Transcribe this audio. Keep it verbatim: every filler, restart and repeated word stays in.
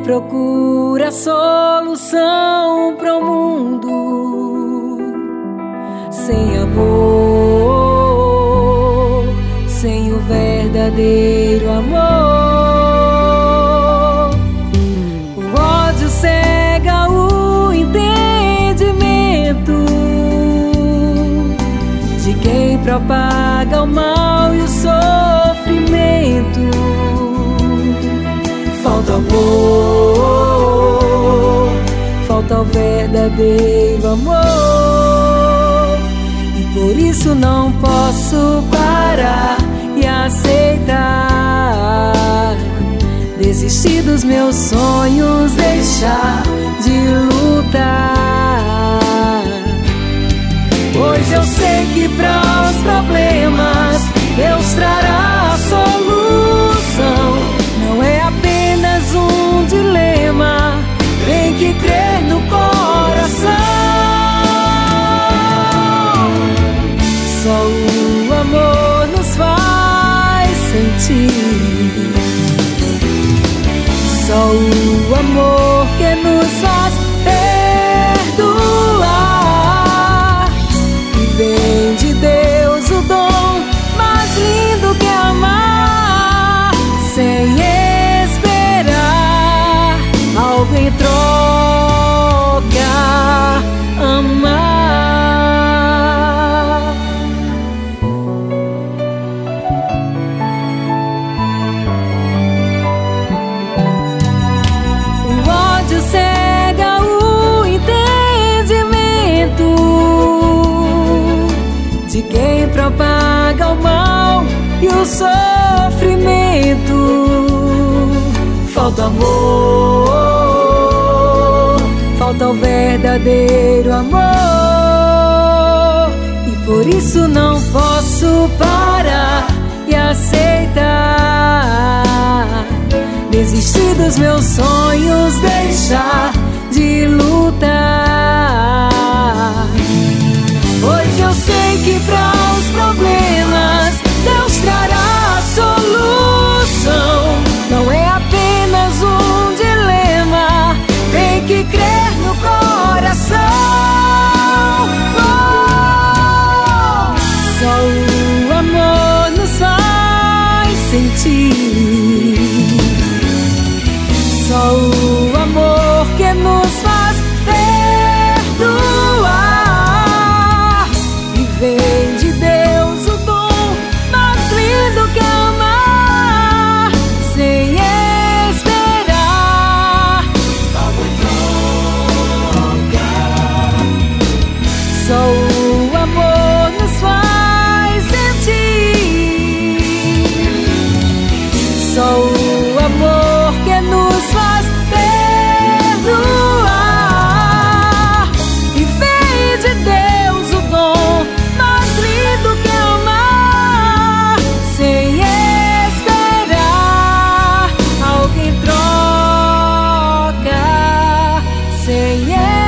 procura solução para o mundo sem amor, sem o verdadeiro amor. O ódio cega o entendimento de quem propaga o mal e o sofrimento. Falta amor, falta o verdadeiro amor, e por isso não posso parar e aceitar desistir dos meus sonhos, deixar de lutar. Pois eu sei que para os problemas Deus trará a solução. Não é apenas um dilema, tem que crer no coração. Só o amor nos faz sentir, só o amor que nos faz perdoar. E vem de Deus o dom mais lindo que é amar, sem esperar algo em troca, amar. O ódio cega o entendimento de quem propaga o mal e o sofrimento. Falta amor, falta o verdadeiro amor, e por isso não posso parar e aceitar desistir dos meus sonhos, deixar de lutar. Pois eu sei que para os problemas Deus trará a solução. Não é apenas um dilema, tem que crer no coração. Oh, só o amor nos faz sentir, só o amor que nos faz perdoar. E vem de Deus o dom mais lindo que é amar, sem esperar algo em troca. Só o amor nos faz sentir, só o amor que nos faz perdoar. E vem de Deus o dom mais lindo que é amar, sem esperar algo em troca, sem esperar.